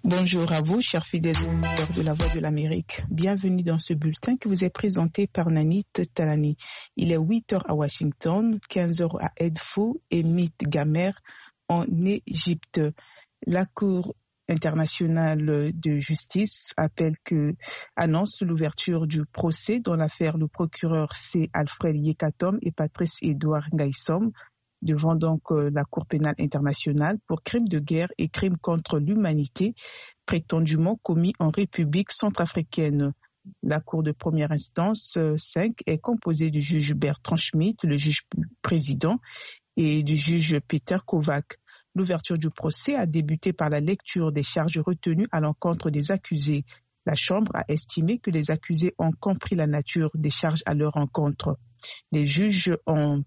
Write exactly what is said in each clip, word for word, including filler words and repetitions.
Bonjour à vous, chers fidèles auditeurs de la Voix de l'Amérique. Bienvenue dans ce bulletin qui vous est présenté par Nanit Talani. Il est huit heures à Washington, quinze heures à Edfou et Mythe Gamer en Égypte. La Cour internationale de justice appelle que, annonce l'ouverture du procès dans l'affaire le procureur C. Alfred Yekatom et Patrice Edouard Ngaïssom devant donc euh, la Cour pénale internationale pour crimes de guerre et crimes contre l'humanité prétendument commis en République centrafricaine. La Cour de première instance euh, cinq est composée du juge Bertrand Schmitt, le juge président, et du juge Peter Kovac. L'ouverture du procès a débuté par la lecture des charges retenues à l'encontre des accusés. La Chambre a estimé que les accusés ont compris la nature des charges à leur encontre. Les juges ont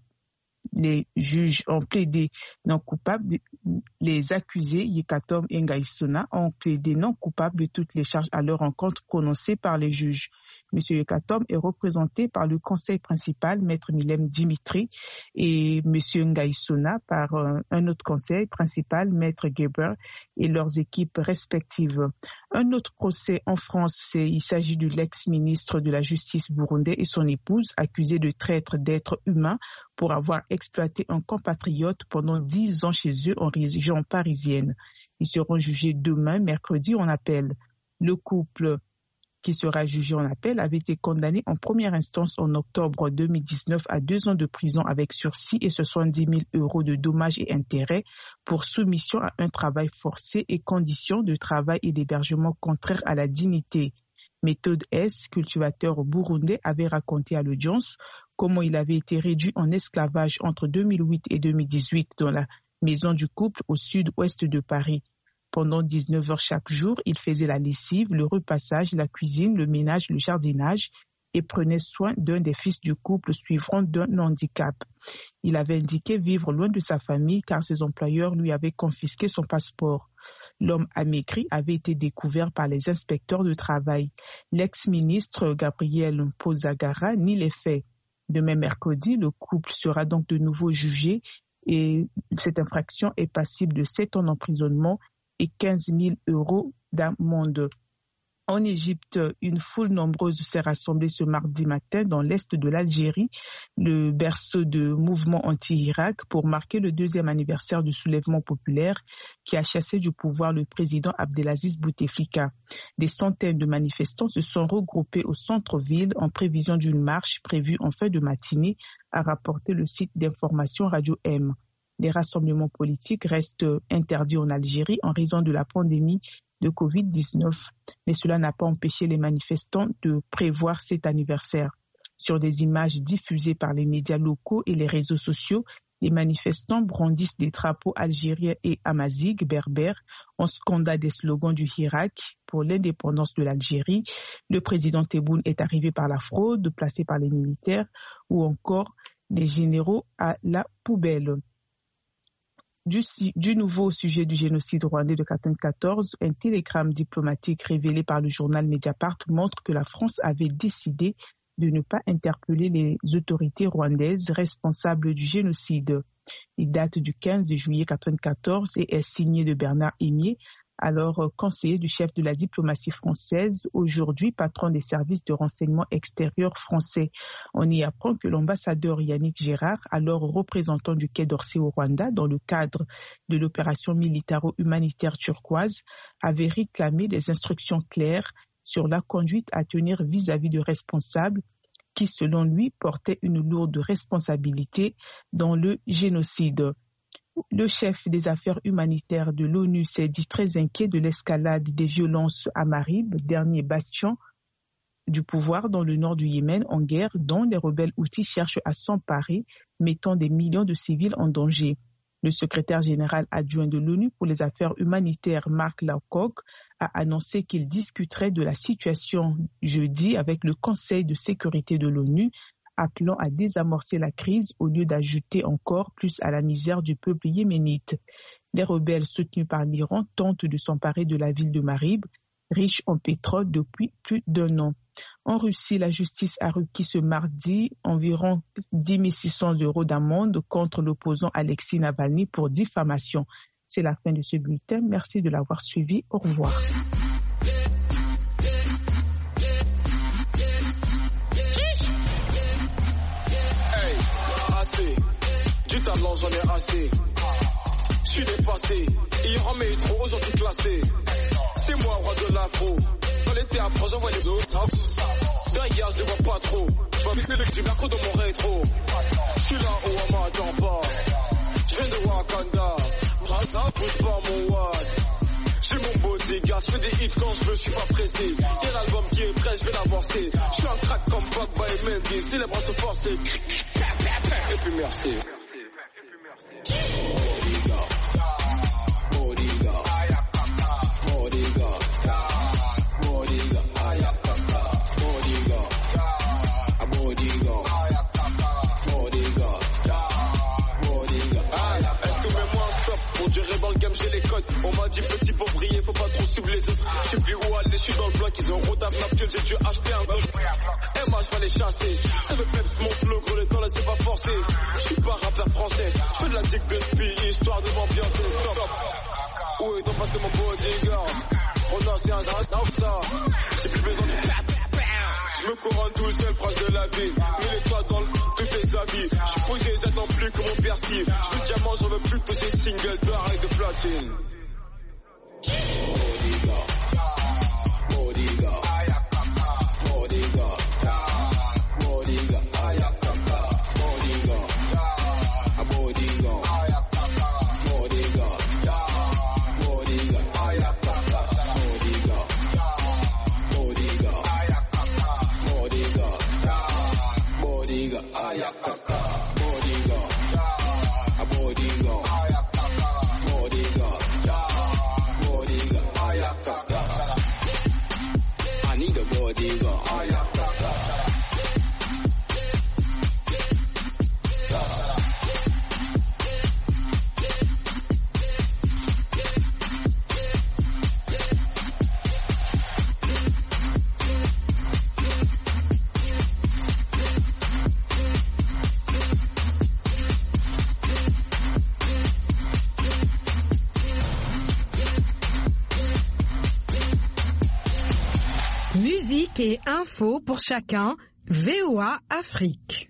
Les juges ont plaidé non coupables. Les accusés, Yekatom et Ngaïsona, ont plaidé non coupables de toutes les charges à leur encontre prononcées par les juges. M. Yekatom est représenté par le conseil principal, Maître Milem Dimitri, et M. Ngaïsona par euh, un autre conseil principal, Maître Geber, et leurs équipes respectives. Un autre procès en France, c'est, il s'agit de l'ex-ministre de la Justice burundais et son épouse, accusés de traître d'êtres humains pour avoir exploité un compatriote pendant dix ans chez eux en région parisienne. Ils seront jugés demain, mercredi, en appel. Le couple qui sera jugé en appel avait été condamné en première instance en octobre deux mille dix-neuf à deux ans de prison avec sursis et soixante-dix mille euros de dommages et intérêts pour soumission à un travail forcé et conditions de travail et d'hébergement contraires à la dignité. Méthode S, cultivateur burundais, avait raconté à l'audience comment il avait été réduit en esclavage entre deux mille huit et deux mille dix-huit dans la maison du couple au sud-ouest de Paris. Pendant dix-neuf heures chaque jour, il faisait la lessive, le repassage, la cuisine, le ménage, le jardinage et prenait soin d'un des fils du couple suivant d'un handicap. Il avait indiqué vivre loin de sa famille car ses employeurs lui avaient confisqué son passeport. L'homme amaigri avait été découvert par les inspecteurs de travail. L'ex-ministre Gabriel Mpozagara nie les faits. Demain mercredi, le couple sera donc de nouveau jugé et cette infraction est passible de sept ans d'emprisonnement et quinze mille euros d'amende. En Égypte, une foule nombreuse s'est rassemblée ce mardi matin dans l'est de l'Algérie, le berceau de mouvement anti-Irak, pour marquer le deuxième anniversaire du soulèvement populaire qui a chassé du pouvoir le président Abdelaziz Bouteflika. Des centaines de manifestants se sont regroupés au centre-ville en prévision d'une marche prévue en fin de matinée, a rapporté le site d'information Radio M. Les rassemblements politiques restent interdits en Algérie en raison de la pandémie de covid dix-neuf, mais cela n'a pas empêché les manifestants de prévoir cet anniversaire. Sur des images diffusées par les médias locaux et les réseaux sociaux, les manifestants brandissent des drapeaux algériens et amazighs berbères en scandant des slogans du Hirak pour l'indépendance de l'Algérie. Le président Tebboune est arrivé par la fraude placée par les militaires ou encore les généraux à la poubelle. Du, du nouveau sujet du génocide rwandais de quatre-vingt-quatorze, un télégramme diplomatique révélé par le journal Mediapart montre que la France avait décidé de ne pas interpeller les autorités rwandaises responsables du génocide. Il date du quinze juillet quatre-vingt-quatorze et est signé de Bernard Hémier, alors conseiller du chef de la diplomatie française, aujourd'hui patron des services de renseignement extérieur français. On y apprend que l'ambassadeur Yannick Gérard, alors représentant du Quai d'Orsay au Rwanda dans le cadre de l'opération militaro-humanitaire turquoise, avait réclamé des instructions claires sur la conduite à tenir vis-à-vis de responsables qui, selon lui, portaient une lourde responsabilité dans le génocide. Le chef des affaires humanitaires de l'ONU s'est dit très inquiet de l'escalade des violences à Marib, dernier bastion du pouvoir dans le nord du Yémen en guerre dont les rebelles houthis cherchent à s'emparer, mettant des millions de civils en danger. Le secrétaire général adjoint de l'ONU pour les affaires humanitaires, Mark Lowcock, a annoncé qu'il discuterait de la situation jeudi avec le Conseil de sécurité de l'ONU, appelant à désamorcer la crise au lieu d'ajouter encore plus à la misère du peuple yéménite. Les rebelles soutenus par l'Iran tentent de s'emparer de la ville de Marib, riche en pétrole depuis plus d'un an. En Russie, la justice a requis ce mardi environ dix mille six cents euros d'amende contre l'opposant Alexei Navalny pour diffamation. C'est la fin de ce bulletin. Merci de l'avoir suivi. Au revoir. Hey, assez. Du talent, j'en ai assez. Je suis dépassé. Il en met trop, aujourd'hui classé. C'est moi, roi de l'afro. Dans les théâtres, j'envoie les autres. Derrière, je ne vois pas trop. Je vois le mec du mercredi dans mon rétro. Je suis là où on m'attend pas. Je viens de Wakanda. Rasta, pousse pas mon wad. J'ai mon bodyguard, je fais des hits quand je veux, je suis pas pressé. Y'a l'album qui est prêt, je vais l'avancer. Je suis un crack comme Pogba et Mendy. Si les bras se forcent, et puis merci. J'ai les codes, on m'a dit petit pour briller, faut pas trop suivre les autres. Je sais plus où aller, je suis dans le bloc, ils ont rodave ma piole, j'ai dû acheter un gauche. Et moi je vais les chasser, ça me peps mon flow, gros l'école c'est pas forcé. Je suis pas rappeur français, je fais de la zig de spi, histoire de m'ambiancer, stop. Où est donc passé mon bodyguard? Oh non c'est un star, j'ai plus besoin de je me couronne tout seul, proche de la vie. Mets les toits dans tous tes habits. Je suis posé, j'attends plus que mon persil. Je veux diamant, j'en veux plus que ces singles d'or et de platine. Musique et info pour chacun, V O A Afrique.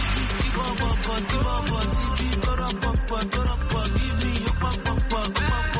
Give me your pop, pop, pop, give me your pop, pop, pop, pop, pop.